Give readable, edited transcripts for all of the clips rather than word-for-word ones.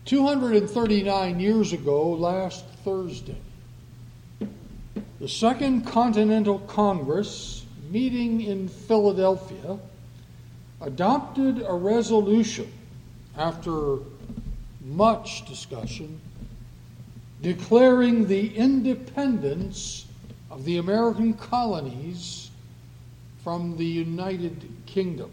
239 years ago, last Thursday, the Second Continental Congress, meeting in Philadelphia, adopted a resolution after much discussion declaring the independence of the American colonies from the United Kingdom.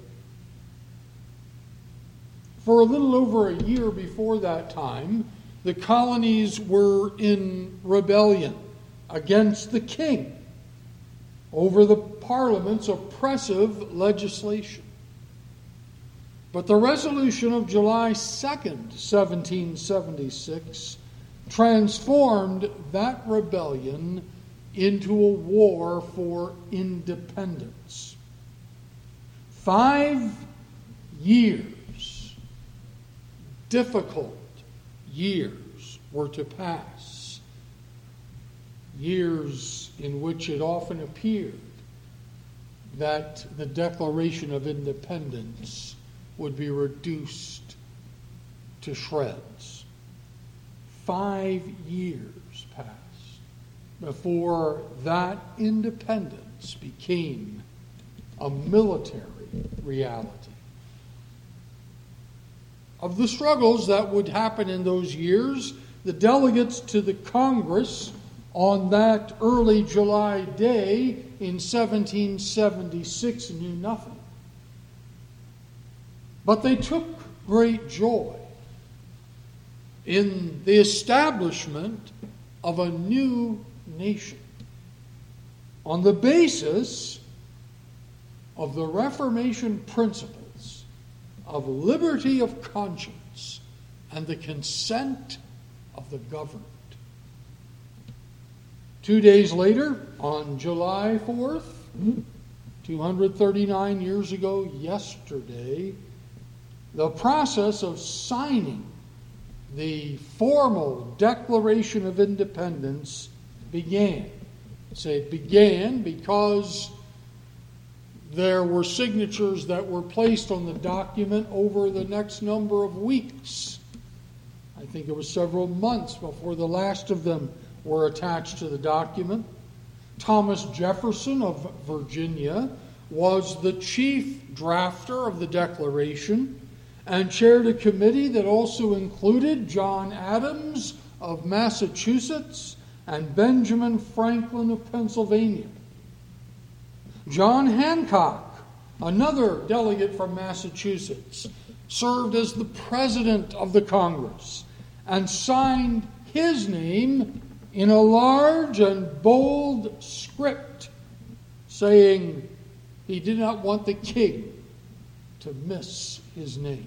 For a little over a year before that time, the colonies were in rebellion against the king over the Parliament's oppressive legislation. But the resolution of July 2nd, 1776, transformed that rebellion into a war for independence. 5 years, difficult years, were to pass. Years in which it often appeared that the Declaration of Independence would be reduced to shreds. 5 years passed before that independence became a military reality. Of the struggles that would happen in those years, the delegates to the Congress on that early July day in 1776 knew nothing. But they took great joy in the establishment of a new nation on the basis of the Reformation principles of liberty of conscience and the consent of the governed. 2 days later, on July 4th, 239 years ago yesterday, the process of signing the formal Declaration of Independence began. I say it began because there were signatures that were placed on the document over the next number of weeks. I think it was several months before the last of them were attached to the document. Thomas Jefferson of Virginia was the chief drafter of the Declaration and chaired a committee that also included John Adams of Massachusetts and Benjamin Franklin of Pennsylvania. John Hancock, another delegate from Massachusetts, served as the president of the Congress and signed his name in a large and bold script, saying he did not want the king to miss his name.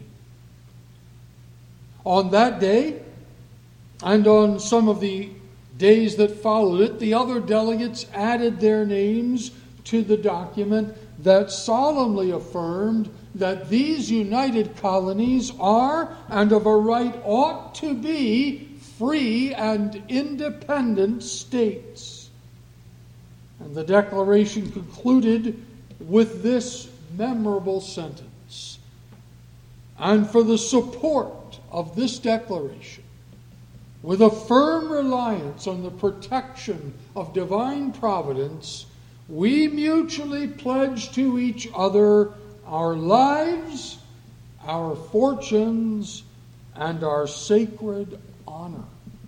On that day, and on some of the days that followed it, the other delegates added their names to the document that solemnly affirmed that these united colonies are, and of a right ought to be, free and independent states. And the Declaration concluded with this memorable sentence: "And for the support of this Declaration, with a firm reliance on the protection of divine providence, we mutually pledge to each other our lives, our fortunes, and our sacred honor."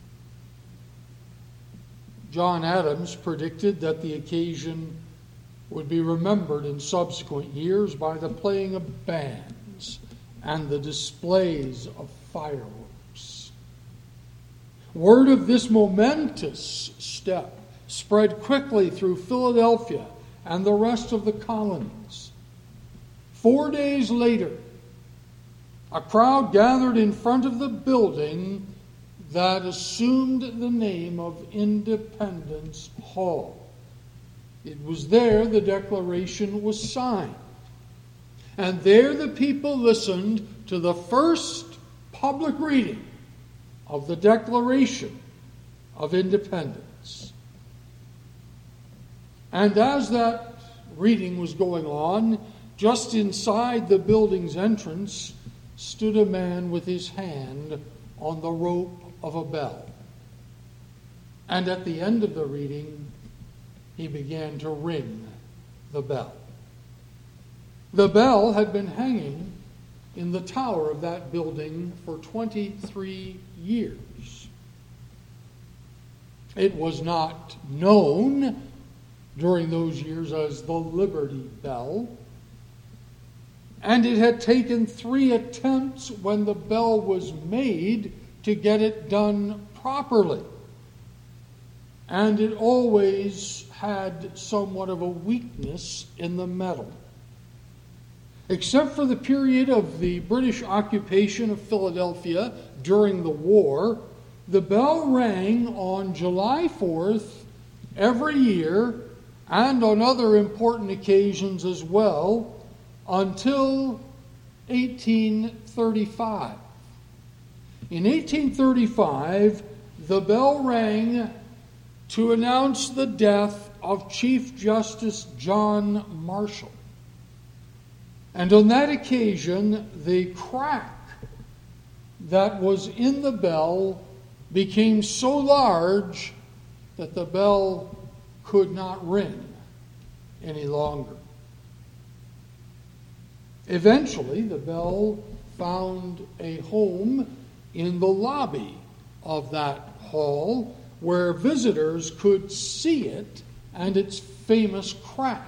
John Adams predicted that the occasion would be remembered in subsequent years by the playing of bands and the displays of fireworks. Word of this momentous step spread quickly through Philadelphia and the rest of the colonies. 4 days later, a crowd gathered in front of the building that assumed the name of Independence Hall. It was there the Declaration was signed. And there the people listened to the first public reading of the Declaration of Independence. And as that reading was going on, just inside the building's entrance stood a man with his hand on the rope of a bell. And at the end of the reading, he began to ring the bell. The bell had been hanging in the tower of that building for 23 years. It was not known during those years as the Liberty Bell, and it had taken 3 attempts when the bell was made to get it done properly. And it always had somewhat of a weakness in the metal. Except for the period of the British occupation of Philadelphia during the war, the bell rang on July 4th every year and on other important occasions as well until 1835. In 1835, the bell rang to announce the death of Chief Justice John Marshall. And on that occasion, the crack that was in the bell became so large that the bell could not ring any longer. Eventually, the bell found a home in the lobby of that hall where visitors could see it and its famous crack.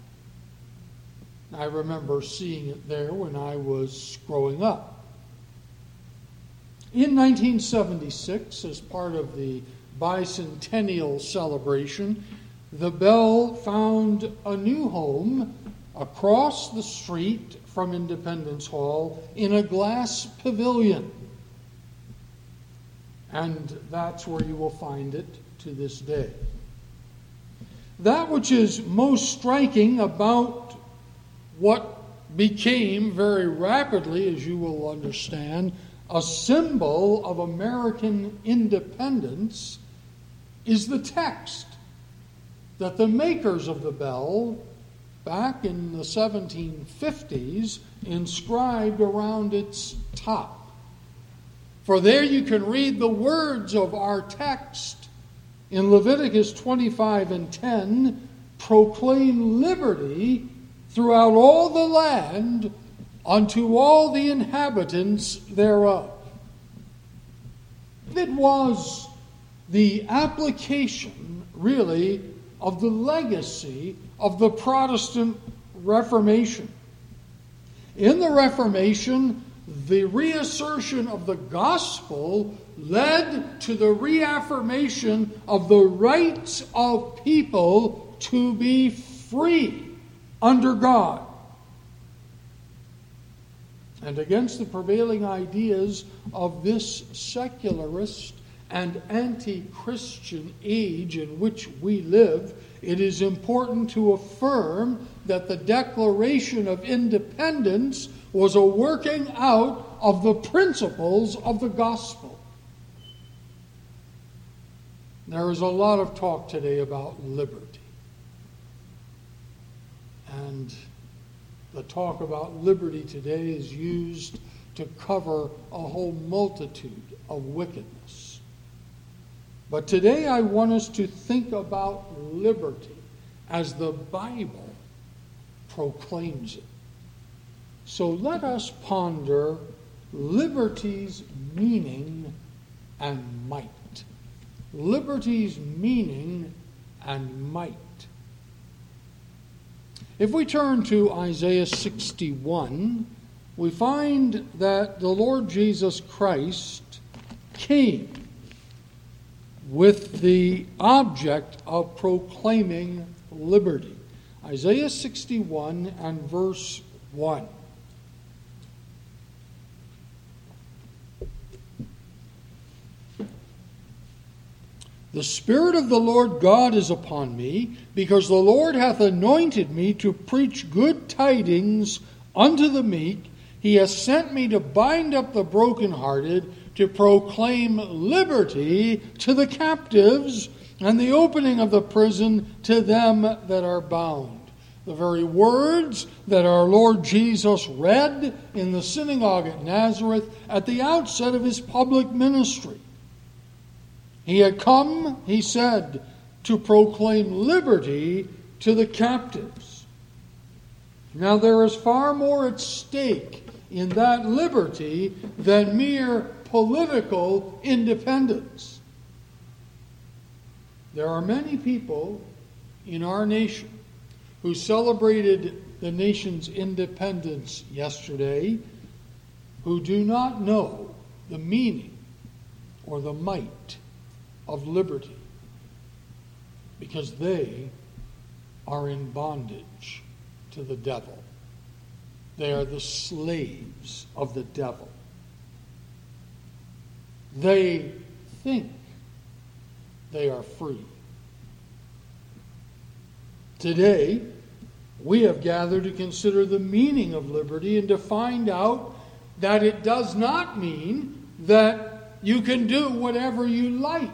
I remember seeing it there when I was growing up. In 1976, as part of the bicentennial celebration, the bell found a new home across the street from Independence Hall in a glass pavilion. And that's where you will find it to this day. That which is most striking about what became very rapidly, as you will understand, a symbol of American independence is the text that the makers of the bell back in the 1750s inscribed around its top. For there you can read the words of our text in Leviticus 25:10, proclaim liberty throughout all the land unto all the inhabitants thereof. It was the application, really, of the legacy of the Protestant Reformation. In the Reformation, the reassertion of the gospel led to the reaffirmation of the rights of people to be free under God. And against the prevailing ideas of this secularist and anti-Christian age in which we live, it is important to affirm that the Declaration of Independence was a working out of the principles of the gospel. There is a lot of talk today about liberty. And the talk about liberty today is used to cover a whole multitude of wickedness. But today I want us to think about liberty as the Bible proclaims it. So let us ponder liberty's meaning and might. Liberty's meaning and might. If we turn to Isaiah 61, we find that the Lord Jesus Christ came with the object of proclaiming liberty. Isaiah 61 and verse 1. The Spirit of the Lord God is upon me, because the Lord hath anointed me to preach good tidings unto the meek. He hath sent me to bind up the brokenhearted, to proclaim liberty to the captives, and the opening of the prison to them that are bound, The very words that our Lord Jesus read in the synagogue at Nazareth at the outset of his public ministry. He had come, he said, to proclaim liberty to the captives. Now there is far more at stake in that liberty than mere political independence. There are many people in our nation who celebrated the nation's independence yesterday who do not know the meaning or the might of liberty because they are in bondage to the devil. They are the slaves of the devil. They think they are free. Today, we have gathered to consider the meaning of liberty and to find out that it does not mean that you can do whatever you like.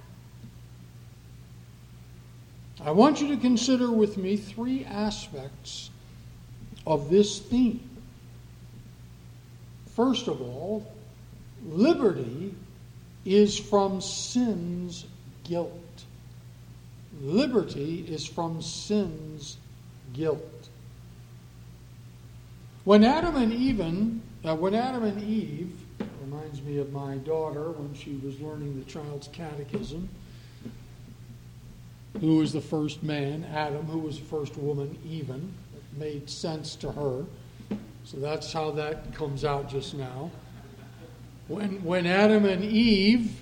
I want you to consider with me three aspects of this theme. First of all, liberty is from sin's guilt. Liberty is from sin's guilt. When Adam and Eve, reminds me of my daughter when she was learning the child's catechism, who was the first man, Adam, who was the first woman, Eve. It made sense to her. So that's how that comes out just now. When Adam and Eve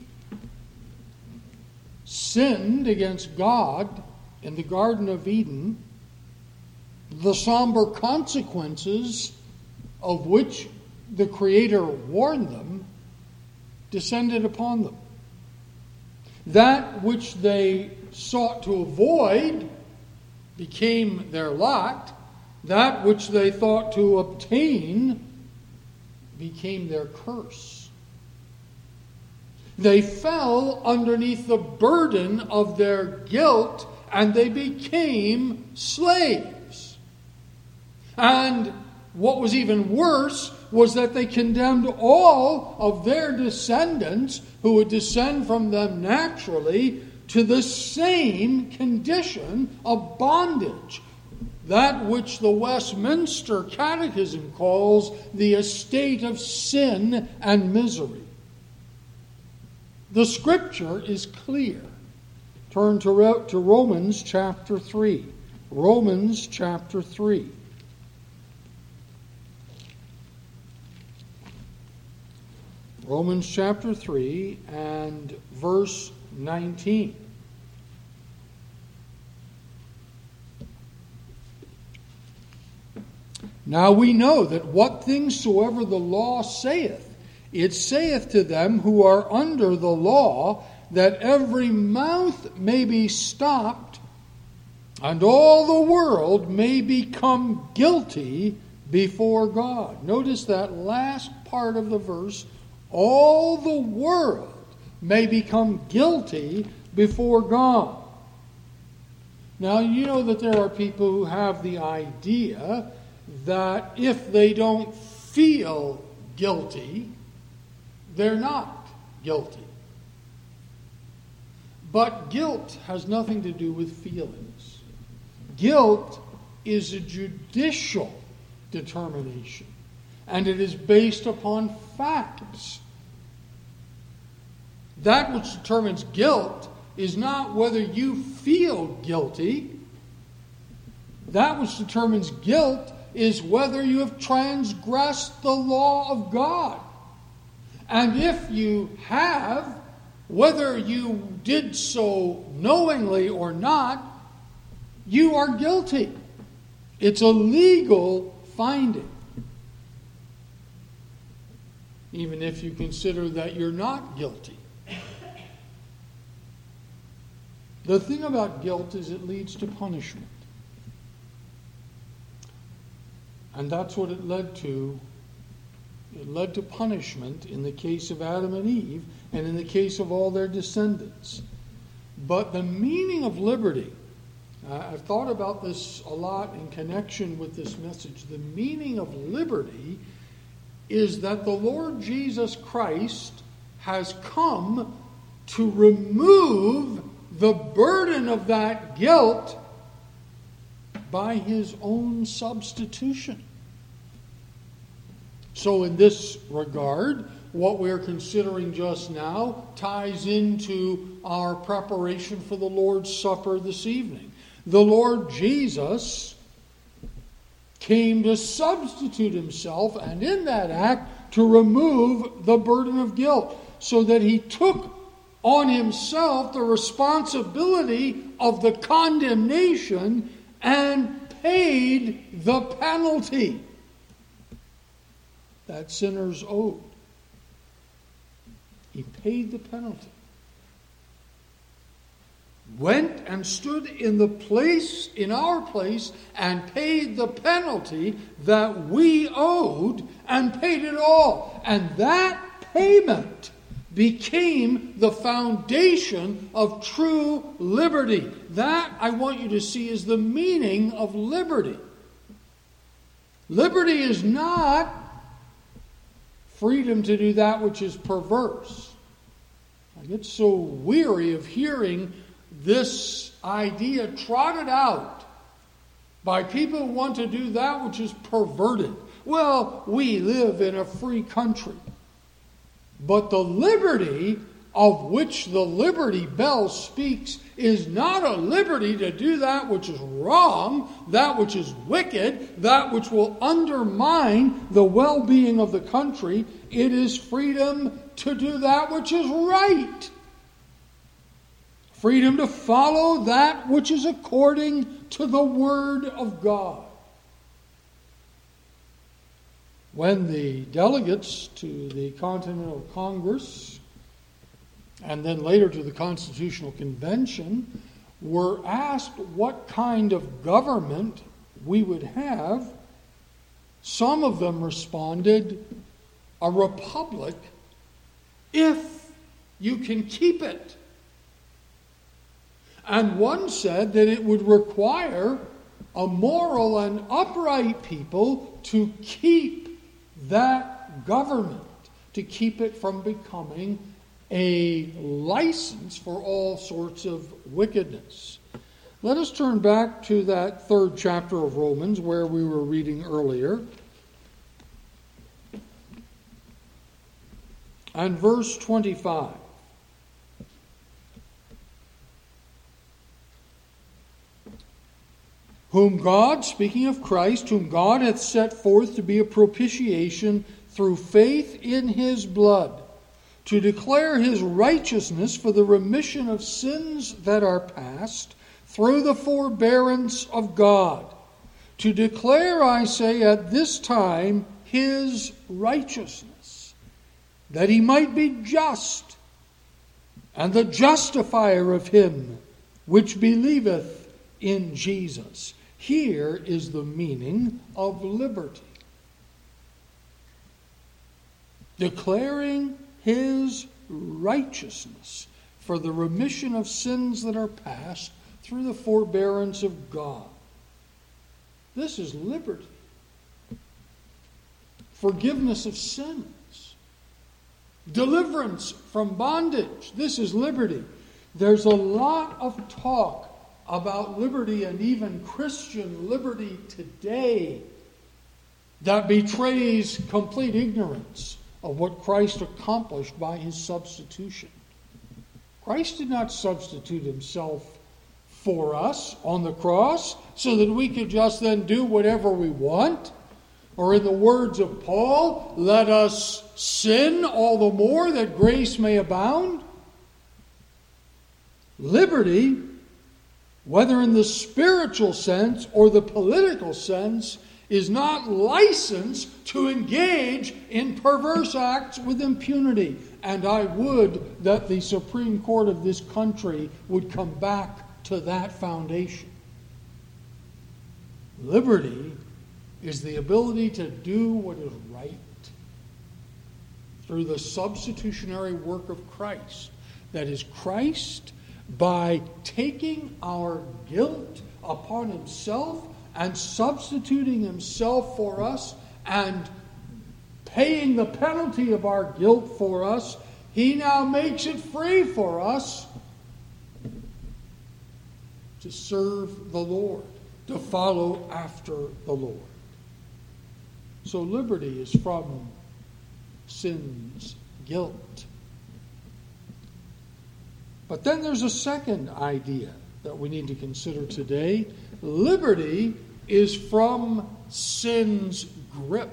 sinned against God in the Garden of Eden, the somber consequences of which the Creator warned them descended upon them. That which they sought to avoid became their lot. That which they thought to obtain became their curse. They fell underneath the burden of their guilt and they became slaves. And what was even worse was that they condemned all of their descendants who would descend from them naturally to the same condition of bondage. That which the Westminster Catechism calls the estate of sin and misery. The Scripture is clear. Turn to Romans chapter 3. Romans chapter 3. Romans chapter 3 and verse 19. Now we know that what things soever the law saith, it saith to them who are under the law, that every mouth may be stopped, and all the world may become guilty before God. Notice that last part of the verse, all the world may become guilty before God. Now, you know that there are people who have the idea that if they don't feel guilty, they're not guilty. But guilt has nothing to do with feelings. Guilt is a judicial determination, and it is based upon facts. That which determines guilt is not whether you feel guilty. That which determines guilt is whether you have transgressed the law of God. And if you have, whether you did so knowingly or not, you are guilty. It's a legal finding. Even if you consider that you're not guilty. The thing about guilt is it leads to punishment. And that's what it led to. It led to punishment in the case of Adam and Eve and in the case of all their descendants. But the meaning of liberty I've thought about this a lot in connection with this message. The meaning of liberty is that the Lord Jesus Christ has come to remove the burden of that guilt by his own substitution. So in this regard, what we're considering just now ties into our preparation for the Lord's Supper this evening. The Lord Jesus came to substitute himself, and in that act to remove the burden of guilt, so that he took on himself the responsibility of the condemnation and paid the penalty that sinners owed. He paid the penalty. Went and stood in our place, and paid the penalty that we owed, and paid it all. And that payment became the foundation of true liberty. That, I want you to see, is the meaning of liberty. Liberty is not freedom to do that which is perverse. I get so weary of hearing this idea trotted out by people who want to do that which is perverted. Well, we live in a free country. But the liberty of which the Liberty Bell speaks is not a liberty to do that which is wrong, that which is wicked, that which will undermine the well-being of the country. It is freedom to do that which is right. Freedom to follow that which is according to the Word of God. When the delegates to the Continental Congress and then later to the Constitutional Convention were asked what kind of government we would have, some of them responded, a republic, if you can keep it. And one said that it would require a moral and upright people to keep that government, to keep it from becoming a license for all sorts of wickedness. Let us turn back to that 3rd chapter of Romans where we were reading earlier. And verse 25. Whom God, speaking of Christ, whom God hath set forth to be a propitiation through faith in his blood, to declare his righteousness for the remission of sins that are past, through the forbearance of God. To declare, I say, at this time his righteousness, that he might be just, and the justifier of him which believeth in Jesus. Here is the meaning of liberty. Declaring his righteousness for the remission of sins that are past through the forbearance of God. This is liberty. Forgiveness of sins. Deliverance from bondage. This is liberty. There's a lot of talk about liberty, and even Christian liberty today, that betrays complete ignorance of what Christ accomplished by his substitution. Christ did not substitute himself for us on the cross so that we could just then do whatever we want. Or in the words of Paul, let us sin all the more that grace may abound. Liberty, whether in the spiritual sense or the political sense, is not licensed to engage in perverse acts with impunity. And I would that the Supreme Court of this country would come back to that foundation. Liberty is the ability to do what is right through the substitutionary work of Christ. That is, Christ, by taking our guilt upon himself and substituting himself for us and paying the penalty of our guilt for us, he now makes it free for us to serve the Lord, to follow after the Lord. So liberty is from sin's guilt. But then there's a second idea that we need to consider today. Liberty is from sin's grip.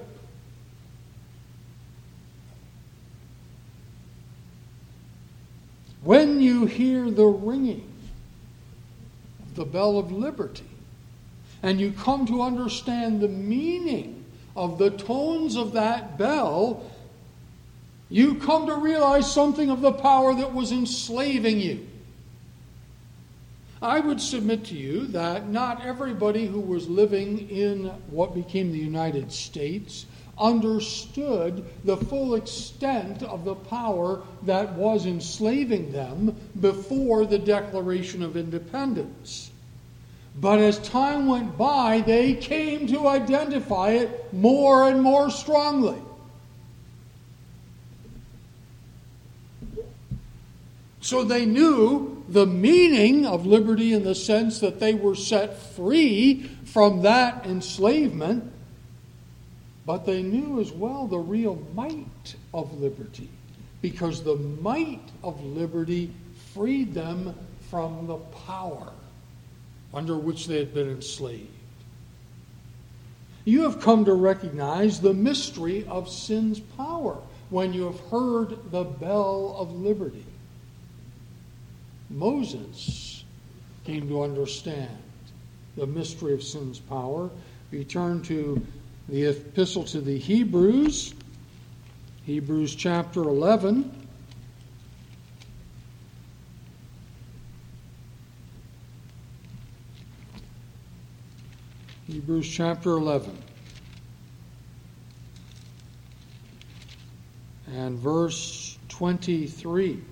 When you hear the ringing of the bell of liberty, and you come to understand the meaning of the tones of that bell, you come to realize something of the power that was enslaving you. I would submit to you that not everybody who was living in what became the United States understood the full extent of the power that was enslaving them before the Declaration of Independence. But as time went by, they came to identify it more and more strongly. So they knew the meaning of liberty in the sense that they were set free from that enslavement, but they knew as well the real might of liberty, because the might of liberty freed them from the power under which they had been enslaved. You have come to recognize the mystery of sin's power when you have heard the bell of liberty. Moses came to understand the mystery of sin's power. We turn to the epistle to the Hebrews, Hebrews chapter 11. Hebrews chapter 11 and verse 23.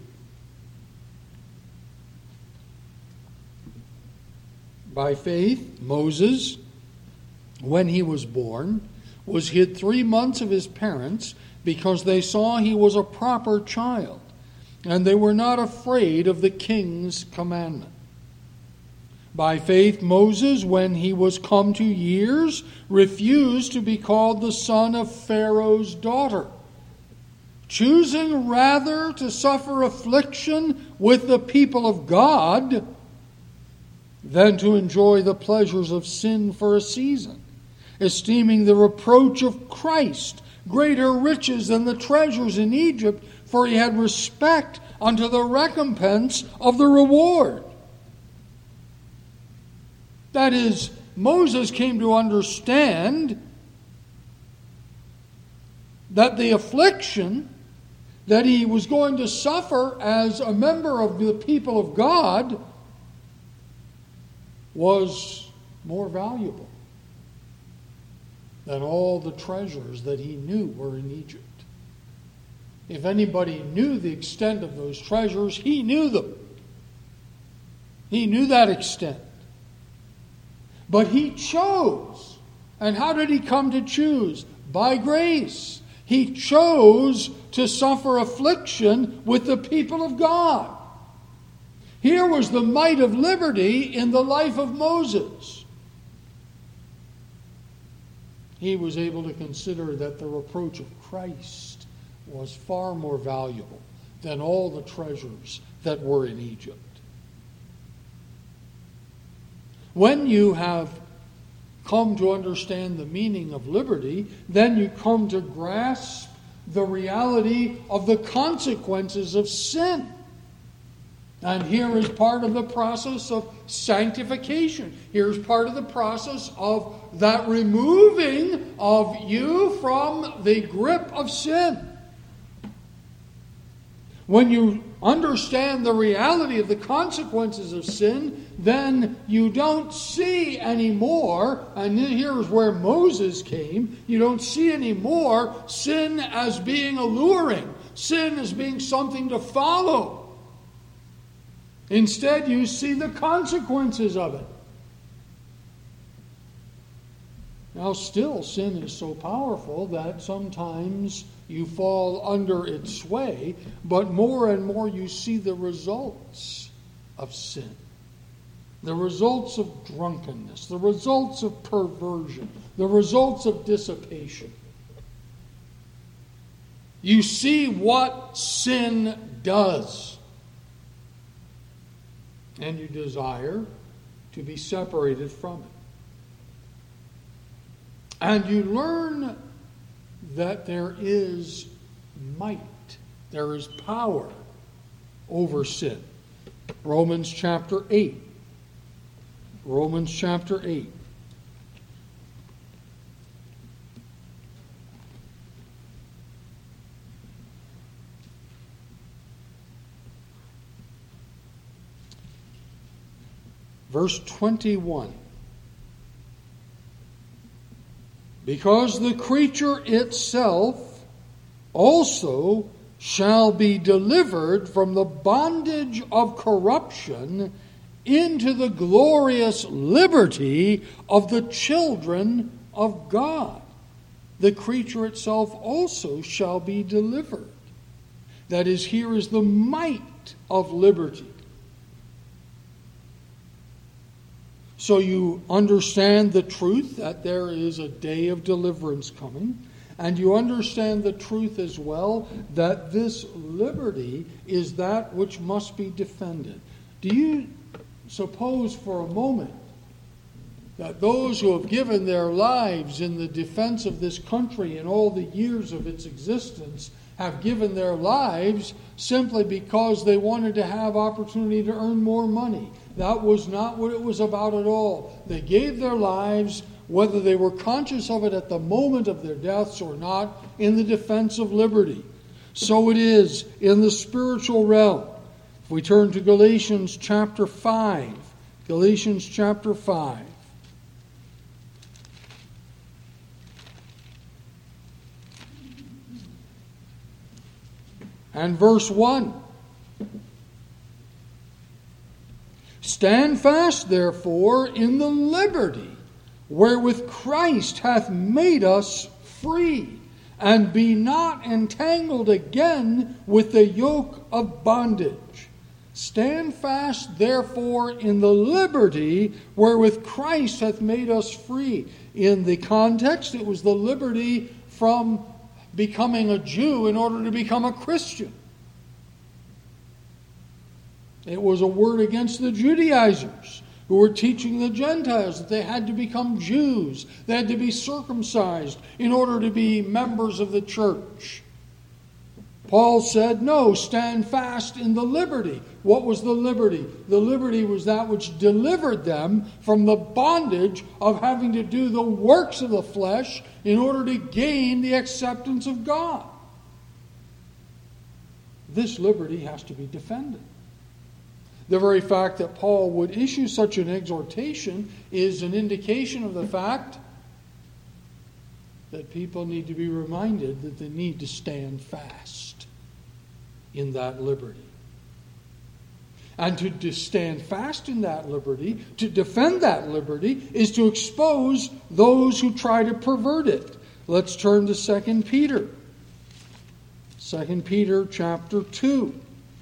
By faith, Moses, when he was born, was hid 3 months of his parents because they saw he was a proper child, and they were not afraid of the king's commandment. By faith, Moses, when he was come to years, refused to be called the son of Pharaoh's daughter, choosing rather to suffer affliction with the people of God than to enjoy the pleasures of sin for a season, esteeming the reproach of Christ greater riches than the treasures in Egypt, for he had respect unto the recompense of the reward. That is, Moses came to understand that the affliction that he was going to suffer as a member of the people of God was more valuable than all the treasures that he knew were in Egypt. If anybody knew the extent of those treasures, he knew them. He knew that extent. But he chose. And how did he come to choose? By grace. He chose to suffer affliction with the people of God. Here was the might of liberty in the life of Moses. He was able to consider that the reproach of Christ was far more valuable than all the treasures that were in Egypt. When you have come to understand the meaning of liberty, then you come to grasp the reality of the consequences of sin. And here is part of the process of sanctification. Here's part of the process of that removing of you from the grip of sin. When you understand the reality of the consequences of sin, then you don't see anymore, and here's where Moses came, you don't see anymore sin as being alluring, sin as being something to follow. Instead, you see the consequences of it. Now still, sin is so powerful that sometimes you fall under its sway, but more and more you see the results of sin. The results of drunkenness, the results of perversion, the results of dissipation. You see what sin does. And you desire to be separated from it. And you learn that there is might, there is power over sin. Romans chapter 8. Romans chapter 8. Verse 21. Because the creature itself also shall be delivered from the bondage of corruption into the glorious liberty of the children of God. The creature itself also shall be delivered. That is, here is the might of liberty. So you understand the truth that there is a day of deliverance coming, and you understand the truth as well that this liberty is that which must be defended. Do you suppose for a moment that those who have given their lives in the defense of this country in all the years of its existence have given their lives simply because they wanted to have opportunity to earn more money? That was not what it was about at all. They gave their lives, whether they were conscious of it at the moment of their deaths or not, in the defense of liberty. So it is in the spiritual realm. If we turn to Galatians chapter 5, Galatians chapter 5. And verse 1. Stand fast, therefore, in the liberty wherewith Christ hath made us free, and be not entangled again with the yoke of bondage. Stand fast, therefore, in the liberty wherewith Christ hath made us free. In the context, it was the liberty from becoming a Jew in order to become a Christian. It was a word against the Judaizers who were teaching the Gentiles that they had to become Jews. They had to be circumcised in order to be members of the church. Paul said, no, stand fast in the liberty. What was the liberty? The liberty was that which delivered them from the bondage of having to do the works of the flesh in order to gain the acceptance of God. This liberty has to be defended. The very fact that Paul would issue such an exhortation is an indication of the fact that people need to be reminded that they need to stand fast in that liberty. And to stand fast in that liberty, to defend that liberty, is to expose those who try to pervert it. Let's turn to 2 Peter. 2 Peter chapter 2.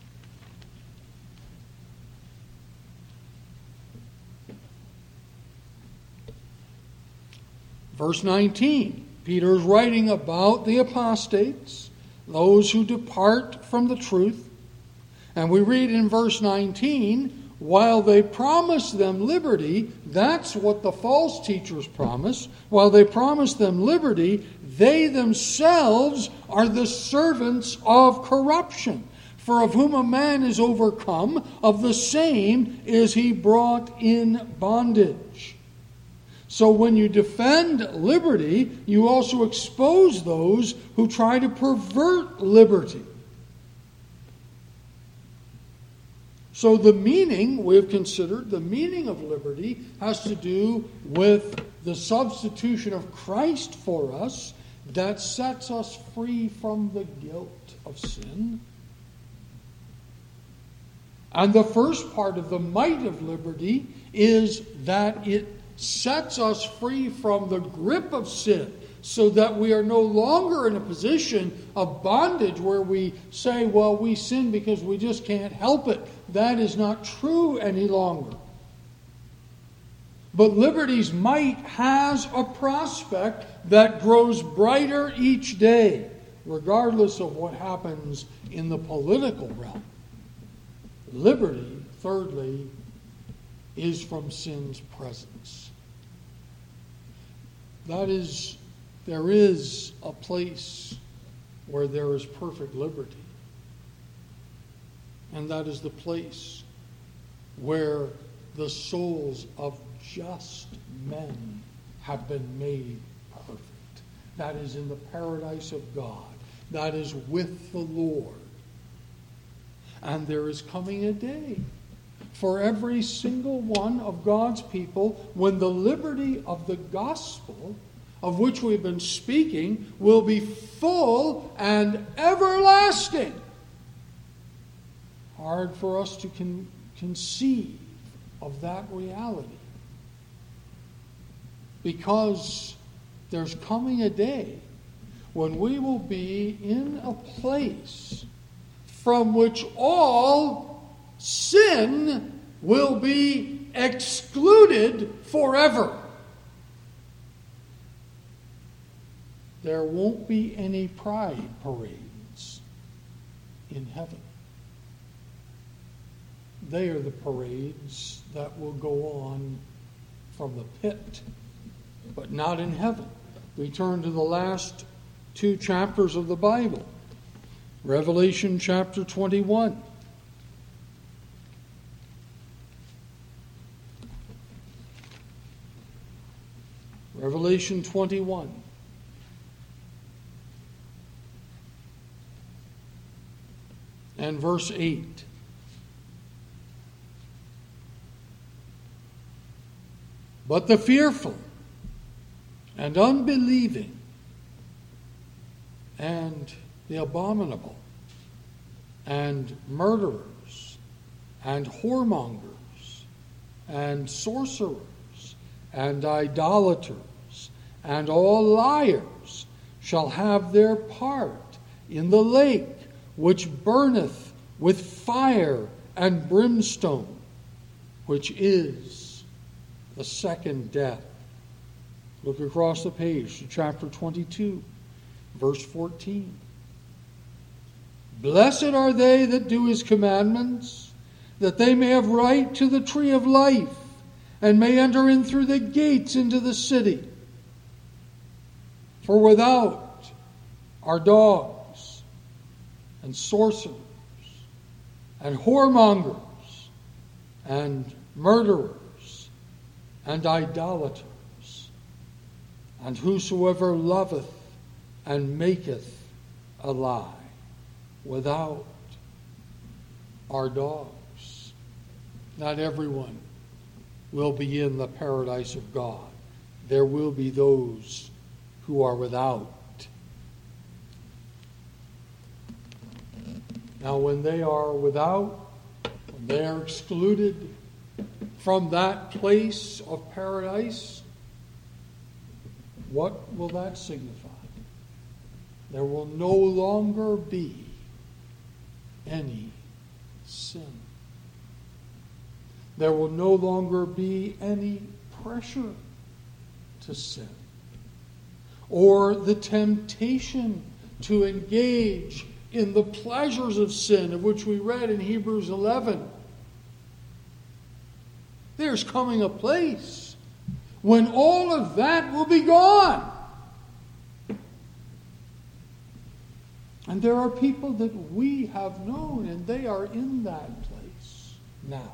Verse 19, Peter is writing about the apostates, those who depart from the truth. And we read in verse 19, while they promise them liberty, that's what the false teachers promise. While they promise them liberty, they themselves are the servants of corruption. For of whom a man is overcome, of the same is he brought in bondage. So when you defend liberty, you also expose those who try to pervert liberty. So the meaning, we have considered, the meaning of liberty has to do with the substitution of Christ for us that sets us free from the guilt of sin. And the first part of the might of liberty is that it sets us free from the grip of sin, so that we are no longer in a position of bondage where we say, well, we sin because we just can't help it. That is not true any longer. But liberty's might has a prospect that grows brighter each day, regardless of what happens in the political realm. Liberty, thirdly, is from sin's presence. That is, there is a place where there is perfect liberty. And that is the place where the souls of just men have been made perfect. That is in the paradise of God. That is with the Lord. And there is coming a day for every single one of God's people when the liberty of the gospel, of which we've been speaking, will be full and everlasting. Hard for us to conceive of that reality. Because there's coming a day when we will be in a place from which all sin will be excluded forever. There won't be any pride parades in heaven. They are the parades that will go on from the pit, but not in heaven. We turn to the last 2 chapters of the Bible. Revelation chapter 21. Revelation 21. And verse 8. But the fearful and unbelieving and the abominable and murderers and whoremongers and sorcerers and idolaters and all liars shall have their part in the lake which burneth with fire and brimstone, which is the second death. Look across the page to chapter 22, verse 14. Blessed are they that do his commandments, that they may have right to the tree of life, and may enter in through the gates into the city. For without are dogs, and sorcerers, and whoremongers, and murderers, and idolaters, and whosoever loveth and maketh a lie. Without are dogs. Not everyone will be in the paradise of God. There will be those who are without. Now, when they are without, when they are excluded from that place of paradise, what will that signify? There will no longer be any sin. There will no longer be any pressure to sin, or the temptation to engage in the pleasures of sin, of which we read in Hebrews 11. There's coming a place when all of that will be gone. And there are people that we have known, and they are in that place now.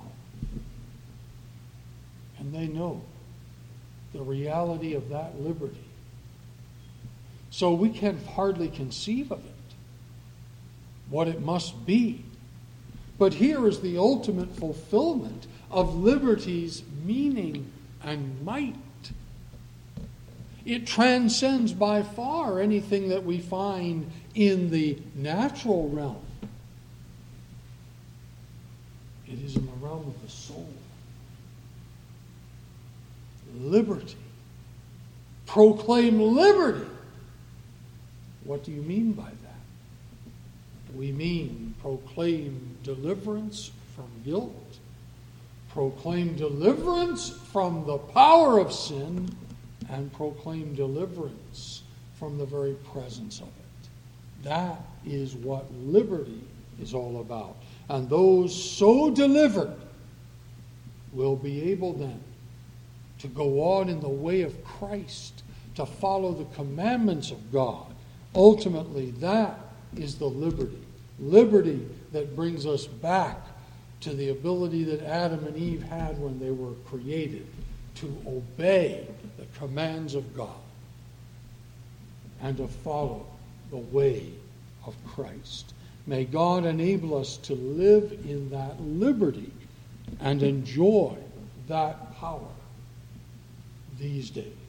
And they know the reality of that liberty. So we can hardly conceive of it, what it must be. But here is the ultimate fulfillment of liberty's meaning and might. It transcends by far anything that we find in the natural realm. It is in the realm of the soul. liberty. Proclaim liberty. What do you mean by that? We mean proclaim deliverance from guilt, proclaim deliverance from the power of sin, and proclaim deliverance from the very presence of it. That is what liberty is all about. And those so delivered will be able then to go on in the way of Christ, to follow the commandments of God. Ultimately, that is the liberty that brings us back to the ability that Adam and Eve had when they were created, to obey the commands of God and to follow the way of Christ. May God enable us to live in that liberty and enjoy that power these days.